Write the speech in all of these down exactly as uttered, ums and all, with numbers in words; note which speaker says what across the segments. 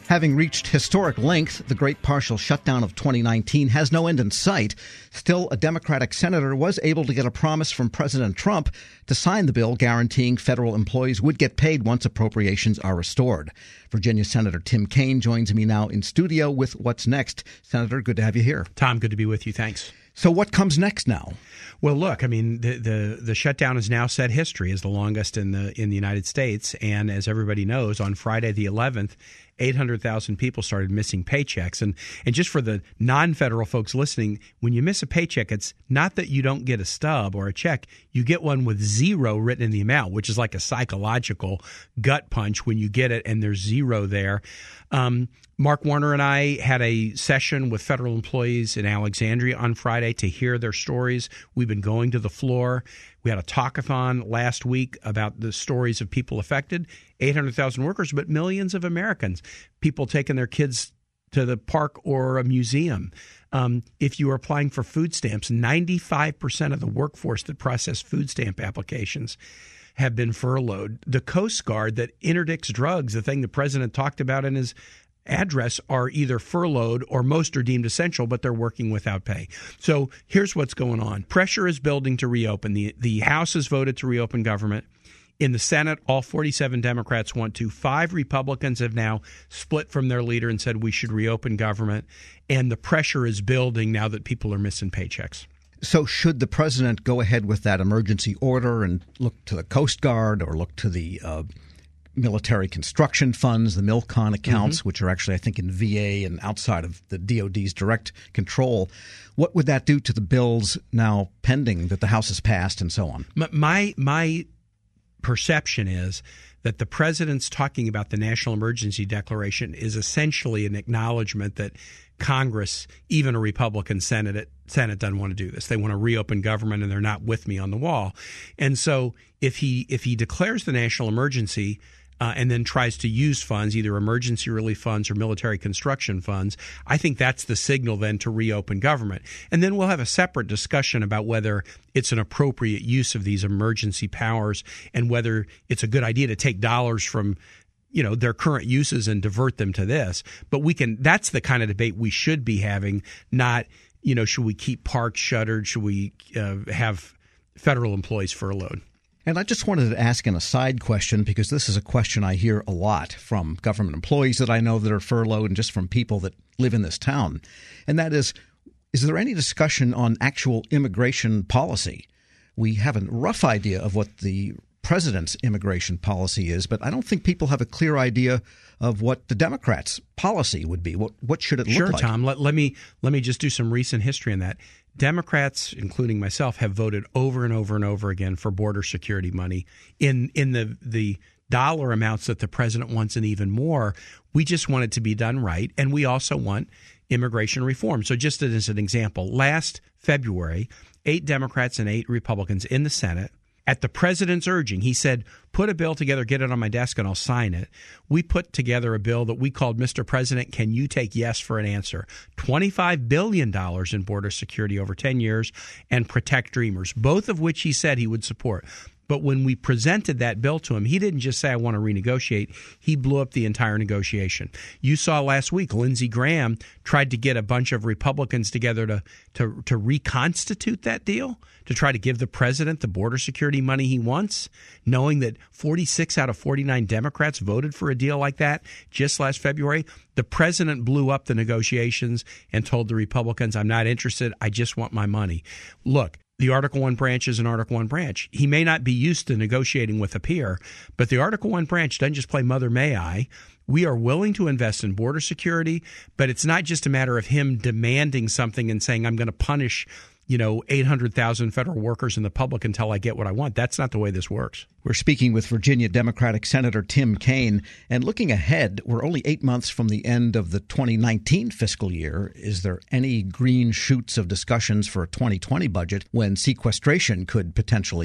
Speaker 1: Having reached historic length, the great partial shutdown of twenty nineteen has no end in sight. Still, a Democratic senator was able to get a promise from President Trump to sign the bill guaranteeing federal employees would get paid once appropriations are restored. Virginia Senator Tim Kaine joins me now in studio with What's Next. Senator, good to have you here.
Speaker 2: Tom, good to be with you. Thanks.
Speaker 1: So what comes next now?
Speaker 2: Well, look, I mean, the, the the shutdown has now set history as the longest in the in the United States. And as everybody knows, on Friday the eleventh, eight hundred thousand people started missing paychecks. And and just for the non-federal folks listening, when you miss a paycheck, it's not that you don't get a stub or a check. You get one with zero written in the amount, which is like a psychological gut punch when you get it and there's zero there. Um, Mark Warner and I had a session with federal employees in Alexandria on Friday to hear their stories. We've been going to the floor. We had a talkathon last week about the stories of people affected, eight hundred thousand workers, but millions of Americans, people taking their kids to the park or a museum. Um, if you are applying for food stamps, ninety-five percent of the workforce that process food stamp applications have been furloughed. The Coast Guard that interdicts drugs, the thing the president talked about in his address, are either furloughed or most are deemed essential, but they're working without pay. So here's what's going on. Pressure is building to reopen. The, the House has voted to reopen government. In the Senate, all forty-seven Democrats want to. Five Republicans have now split from their leader and said we should reopen government. And the pressure is building now that people are missing paychecks.
Speaker 1: So should the president go ahead with that emergency order and look to the Coast Guard or look to the uh, military construction funds, the MILCON accounts, mm-hmm. which are actually, I think, in V A and outside of the D O D's direct control? What would that do to the bills now pending that the House has passed and so on?
Speaker 2: My my, my perception is that the president's talking about the national emergency declaration is essentially an acknowledgement that Congress, even a Republican Senate, Senate doesn't want to do this. They want to reopen government, and they're not with me on the wall. And so if he if he declares the national emergency uh, and then tries to use funds, either emergency relief funds or military construction funds, I think that's the signal then to reopen government. And then we'll have a separate discussion about whether it's an appropriate use of these emergency powers and whether it's a good idea to take dollars from you know, their current uses and divert them to this. But we can, that's the kind of debate we should be having, not, you know, should we keep parks shuttered? Should we uh, have federal employees furloughed?
Speaker 1: And I just wanted to ask an aside question, because this is a question I hear a lot from government employees that I know that are furloughed and just from people that live in this town. And that is, is there any discussion on actual immigration policy? We have a rough idea of what the president's immigration policy is, but I don't think people have a clear idea of what the Democrats' policy would be. What what should it look
Speaker 2: sure,
Speaker 1: like?
Speaker 2: Sure, Tom. Let, let me let me just do some recent history on that. Democrats, including myself, have voted over and over and over again for border security money in in the the dollar amounts that the president wants and even more. We just want it to be done right, and we also want immigration reform. So just as an example, last February, eight Democrats and eight Republicans in the Senate, at the president's urging, he said, put a bill together, get it on my desk, and I'll sign it. We put together a bill that we called Mister President, Can You Take Yes for an Answer? twenty-five billion dollars in border security over ten years and Protect Dreamers, both of which he said he would support. But when we presented that bill to him, he didn't just say, I want to renegotiate. He blew up the entire negotiation. You saw last week, Lindsey Graham tried to get a bunch of Republicans together to, to, to reconstitute that deal, to try to give the president the border security money he wants, knowing that forty-six out of forty-nine Democrats voted for a deal like that just last February. The president blew up the negotiations and told the Republicans, I'm not interested. I just want my money. Look, the Article one branch is an Article one branch. He may not be used to negotiating with a peer, but the Article one branch doesn't just play Mother May I. We are willing to invest in border security, but it's not just a matter of him demanding something and saying, I'm going to punish, you know, eight hundred thousand federal workers in the public until I get what I want. That's not the way this works.
Speaker 1: We're speaking with Virginia Democratic Senator Tim Kaine. And looking ahead, we're only eight months from the end of the twenty nineteen fiscal year. Is there any green shoots of discussions for a twenty twenty budget when sequestration could potentially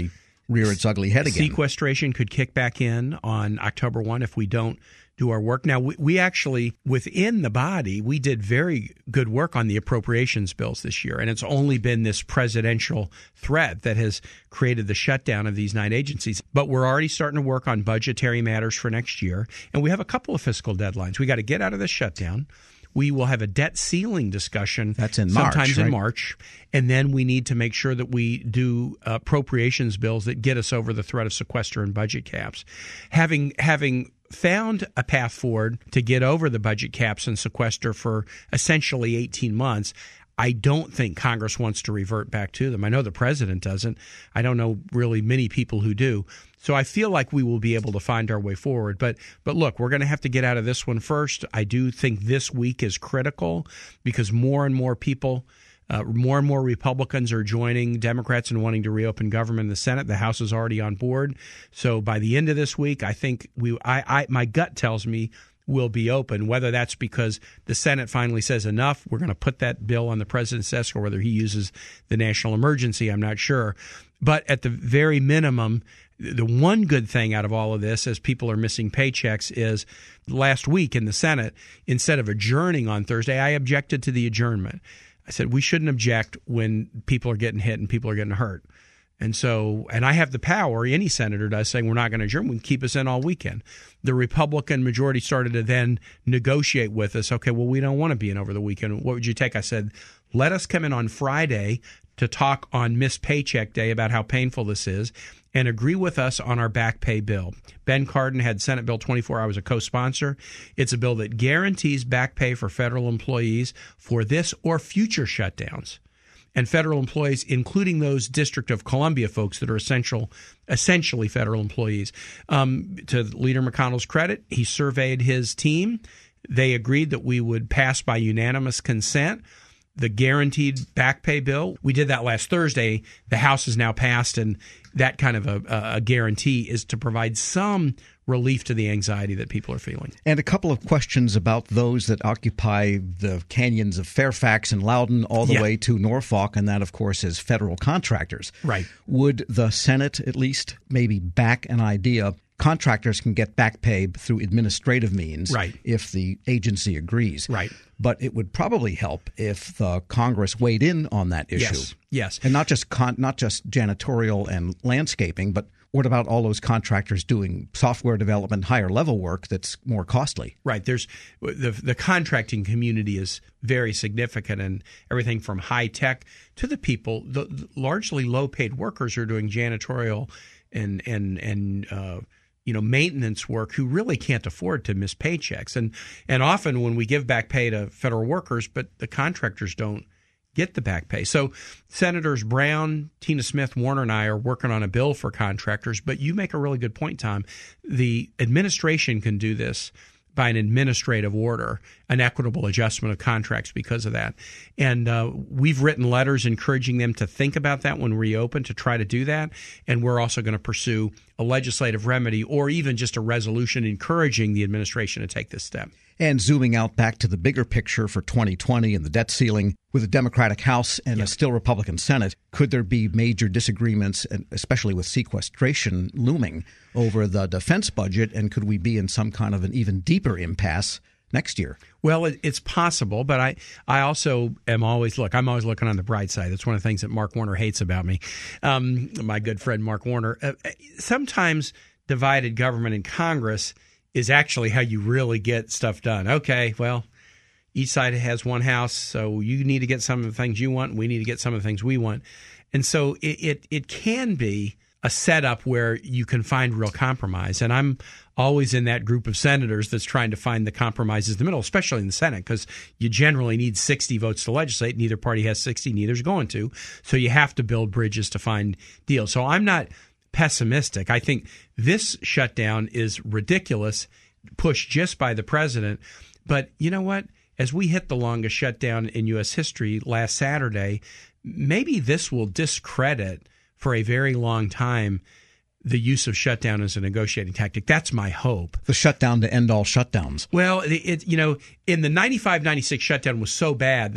Speaker 1: rear its ugly head again.
Speaker 2: Sequestration could kick back in on October first if we don't do our work. Now, we, we actually, within the body, we did very good work on the appropriations bills this year, and it's only been this presidential threat that has created the shutdown of these nine agencies. But we're already starting to work on budgetary matters for next year, and we have a couple of fiscal deadlines. We got to get out of this shutdown. We will have a debt ceiling discussion.
Speaker 1: That's in March,
Speaker 2: sometimes
Speaker 1: right?
Speaker 2: in March. And then we need to make sure that we do appropriations bills that get us over the threat of sequester and budget caps. Having having found a path forward to get over the budget caps and sequester for essentially eighteen months, I don't think Congress wants to revert back to them. I know the president doesn't. I don't know really many people who do. So I feel like we will be able to find our way forward. But but look, we're going to have to get out of this one first. I do think this week is critical because more and more people, uh, more and more Republicans are joining Democrats in wanting to reopen government in the Senate. The House is already on board. So by the end of this week, I think we. I, I my gut tells me will be open. Whether that's because the Senate finally says enough, we're going to put that bill on the president's desk, or whether he uses the national emergency, I'm not sure. But at the very minimum, the one good thing out of all of this, as people are missing paychecks, is last week in the Senate, instead of adjourning on Thursday, I objected to the adjournment. I said we shouldn't object when people are getting hit and people are getting hurt. And so, and I have the power, any senator does, saying we're not going to adjourn, we can keep us in all weekend. The Republican majority started to then negotiate with us. Okay, well, we don't want to be in over the weekend. What would you take? I said, let us come in on Friday to talk on missed paycheck day about how painful this is and agree with us on our back pay bill. Ben Cardin had Senate Bill twenty-four. I was a co-sponsor. It's a bill that guarantees back pay for federal employees for this or future shutdowns. And federal employees, including those District of Columbia folks that are essential, essentially federal employees. Um, to Leader McConnell's credit, he surveyed his team. They agreed that we would pass by unanimous consent the guaranteed back pay bill. We did that last Thursday. The House has now passed, and that kind of a, a guarantee is to provide some relief to the anxiety that people are feeling.
Speaker 1: And a couple of questions about those that occupy the canyons of Fairfax and Loudoun all the
Speaker 2: yeah.
Speaker 1: way to Norfolk, and that, of course, is federal contractors.
Speaker 2: Right.
Speaker 1: Would the Senate at least maybe back an idea? Contractors can get back pay through administrative means
Speaker 2: right.
Speaker 1: if the agency agrees.
Speaker 2: Right.
Speaker 1: But it would probably help if the Congress weighed in on that issue.
Speaker 2: Yes. Yes.
Speaker 1: And not just con- not just janitorial and landscaping, but what about all those contractors doing software development, higher level work that's more costly?
Speaker 2: Right. There's the the contracting community is very significant, and everything from high tech to the people, the, the largely low paid workers who are doing janitorial and and and uh, you know maintenance work who really can't afford to miss paychecks. And and often when we give back pay to federal workers, but the contractors don't get the back pay. So Senators Brown, Tina Smith, Warner, and I are working on a bill for contractors. But you make a really good point, Tom. The administration can do this by an administrative order, an equitable adjustment of contracts because of that. And uh, we've written letters encouraging them to think about that when we reopen, to try to do that. And we're also going to pursue a legislative remedy or even just a resolution encouraging the administration to take this step.
Speaker 1: And zooming out back to the bigger picture for twenty twenty and the debt ceiling, with a Democratic House and
Speaker 2: yeah.
Speaker 1: a still Republican Senate, could there be major disagreements, and especially with sequestration looming, over the defense budget? And could we be in some kind of an even deeper impasse next year?
Speaker 2: Well, it, it's possible, but I, I also am always, look, I'm always looking on the bright side. That's one of the things that Mark Warner hates about me, um, my good friend Mark Warner. Uh, sometimes divided government in Congress is actually how you really get stuff done. Okay, well, each side has one house, so you need to get some of the things you want, and we need to get some of the things we want. And so it, it, it can be a setup where you can find real compromise. And I'm always in that group of senators that's trying to find the compromises in the middle, especially in the Senate, because you generally need sixty votes to legislate. Neither party has sixty, neither's going to. So you have to build bridges to find deals. So I'm not pessimistic. I think this shutdown is ridiculous, pushed just by the president. But you know what? As we hit the longest shutdown in U S history last Saturday, maybe this will discredit for a very long time the use of shutdown as a negotiating tactic. That's my hope.
Speaker 1: The shutdown to end all shutdowns.
Speaker 2: Well, it, it you know, in the ninety-five ninety-six shutdown was so bad that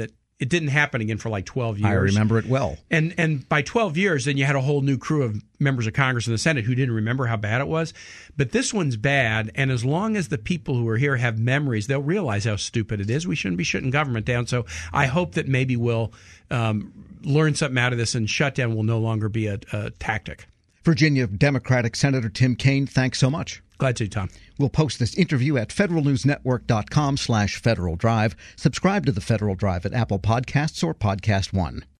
Speaker 2: it didn't happen again for like twelve years.
Speaker 1: I remember it well.
Speaker 2: And and by twelve years, then you had a whole new crew of members of Congress and the Senate who didn't remember how bad it was. But this one's bad, and as long as the people who are here have memories, they'll realize how stupid it is. We shouldn't be shutting government down. So I hope that maybe we'll um, learn something out of this, and shutdown will no longer be a, a tactic.
Speaker 1: Virginia Democratic Senator Tim Kaine, thanks so much.
Speaker 2: Glad to, Tom.
Speaker 1: We'll post this interview at federalnewsnetwork.com slash Federal Drive. Subscribe to the Federal Drive at Apple Podcasts or Podcast One.